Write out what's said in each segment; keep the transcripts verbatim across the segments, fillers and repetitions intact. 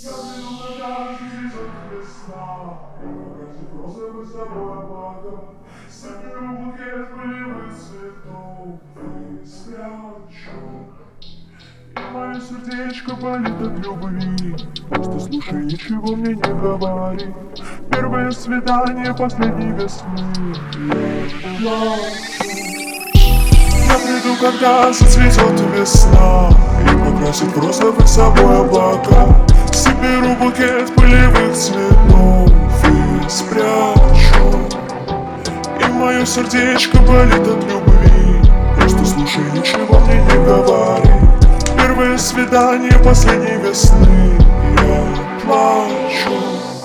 Я приду, когда цветет весна, украсит розовый собой облака, соберу букет полевых цветов и спрячу. И мое сердечко болит от любви. Просто слушай, ничего мне не говори. Первое свидание последней весны. Я Я приду, когда зацветет весна и покрасит в розовый собой облака. Соберу букет полевых цветов и спрячу. И мое сердечко болит от любви. Просто слушай, ничего мне не говори. Первое свидание последней весны. Я плачу.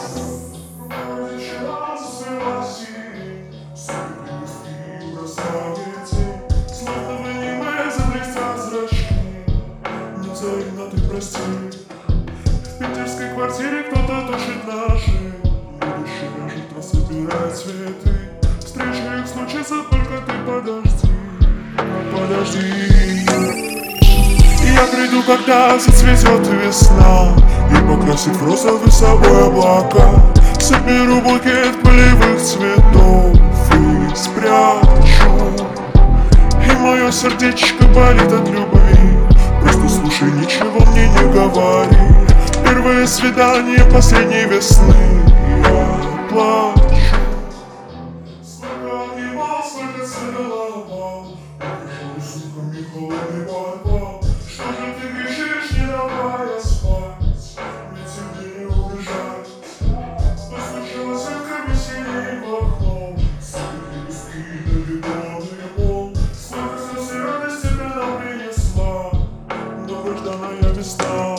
Взаимно ты прости. В питерской квартире кто-то тушит ножи. Будущее вяжет, собирает цветы. Встреча их случится, только ты подожди. Подожди. И я приду, когда зацветет весна и покрасит в розовый собой облака. Соберу букет полевых цветов и спрячу. И мое сердечко болит от любви. Просто слушай, ничего мне не говори. Первое свидание последней весны. Я плачу. Сколько обнимал, сколько целовал, пришел сутками холодный подвал. Что же ты кричишь, не давая спать? Ведь тебе не убежать. Постучалась ветками синим в окно. Сколько лепестки до бетонный пол. Сколько слез и радости ты нам принесла. Долгожданная весна.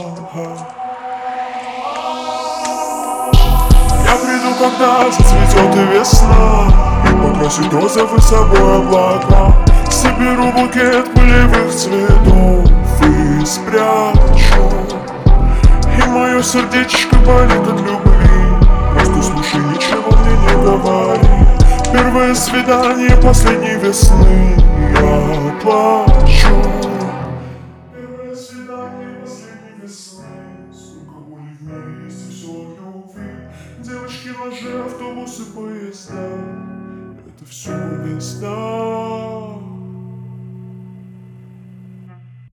Я приду, когда зацветет и весна и покрасит розовый собой облака. Соберу букет полевых цветов и спрячу. И мое сердечко болит от любви. Просто слушай, ничего мне не говори. Первое свидание последней весны. Я плачу. Первое свидание последней весны. Сколько боли в мире есть и все от любви. Девочки, ножи, автобусы, поезда. Это все весна.